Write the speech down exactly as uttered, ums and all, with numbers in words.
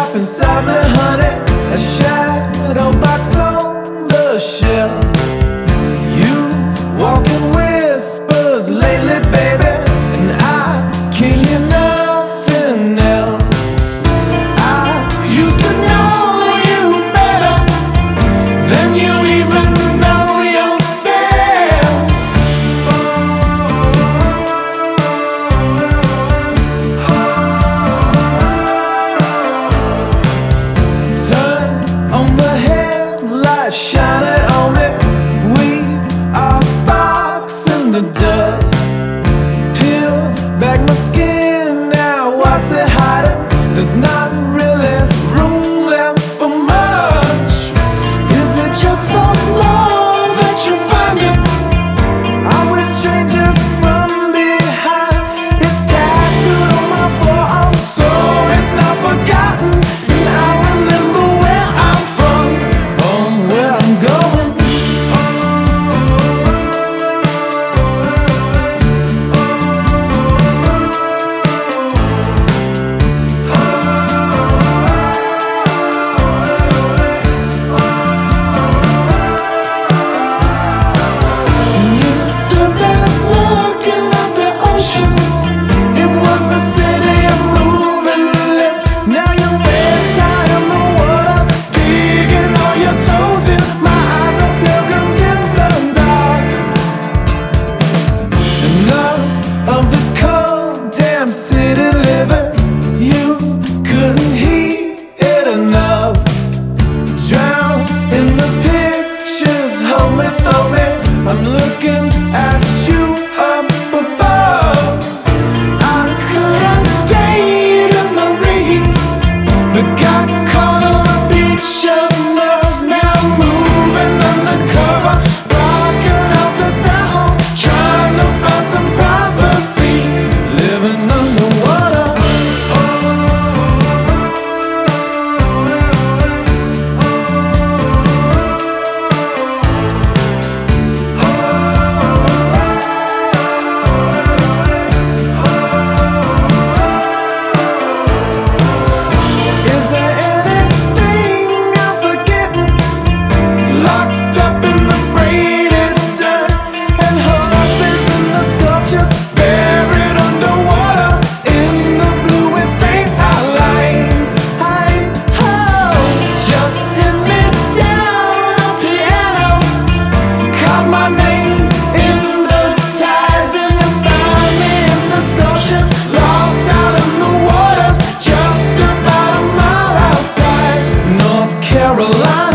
inside me, honey, a shadow box on the shelf. You walk in whispers lately, baby, and I can't hear nothing else. I used to know you better than you even know yourself. Turn on the headlights, shine it on me. We are sparks in the dust. Peel back my skin now, what's it hiding? There's not really room left for much. Is it just for love that you find it? Are we strangers from behind? It's tattooed on my forearm, so it's not forgotten. And I remember where I'm from, on where I'm going. You stood there looking at the ocean. It was a city of moving lips. Now you're best out in the water, digging all your toes in. My eyes are pilgrims in the dark. Enough of this cold damn city living. You couldn't heat it enough. Drown in the pictures, hold me, fold me. I'm looking at you up above. I could have stayed in the reef, but got caught on a beach of nerves. Now moving undercover, blocking out the sounds, trying to find some privacy, living underwater. Is there anything I'm forgetting? Locked up in the braided dirt, and hope is in the sculptures, buried underwater in the blue with faint outlines. Eyes, oh, just sit me down on piano, carve my name in the tides, and you found me in the sculptures, lost out in the waters, just about a mile outside North Carolina.